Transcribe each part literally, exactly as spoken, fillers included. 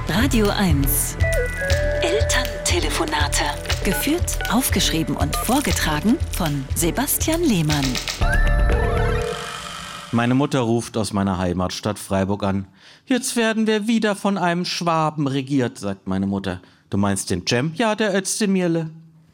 Radio eins. Elterntelefonate. Geführt, aufgeschrieben und vorgetragen von Sebastian Lehmann. Meine Mutter ruft aus meiner Heimatstadt Freiburg an. Jetzt werden wir wieder von einem Schwaben regiert, sagt meine Mutter. Du meinst den Cem? Ja, der Özdemirle.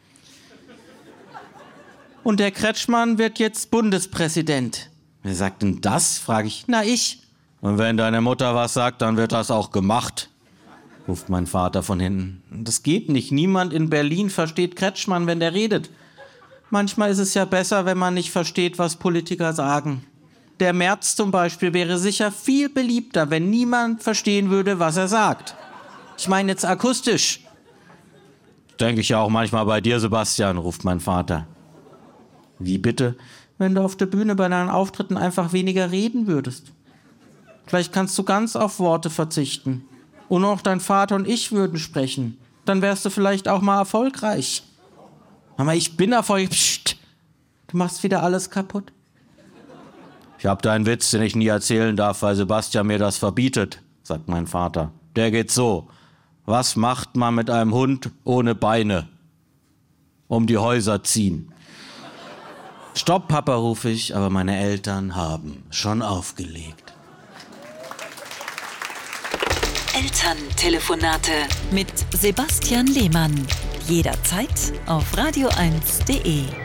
Und der Kretschmann wird jetzt Bundespräsident. Wer sagt denn das? Frage ich. Na, ich. Und wenn deine Mutter was sagt, dann wird das auch gemacht, ruft mein Vater von hinten. Das geht nicht. Niemand in Berlin versteht Kretschmann, wenn der redet. Manchmal ist es ja besser, wenn man nicht versteht, was Politiker sagen. Der Merz zum Beispiel wäre sicher viel beliebter, wenn niemand verstehen würde, was er sagt. Ich meine jetzt akustisch. Denke ich ja auch manchmal bei dir, Sebastian, ruft mein Vater. Wie bitte? Wenn du auf der Bühne bei deinen Auftritten einfach weniger reden würdest. Vielleicht kannst du ganz auf Worte verzichten. Und nur noch dein Vater und ich würden sprechen. Dann wärst du vielleicht auch mal erfolgreich. Mama, ich bin erfolgreich. Psst. Du machst wieder alles kaputt. Ich hab da einen Witz, den ich nie erzählen darf, weil Sebastian mir das verbietet, sagt mein Vater. Der geht so. Was macht man mit einem Hund ohne Beine? Um die Häuser ziehen. Stopp, Papa, rufe ich, aber meine Eltern haben schon aufgelegt. Elterntelefonate mit Sebastian Lehmann. Jederzeit auf radio eins punkt de.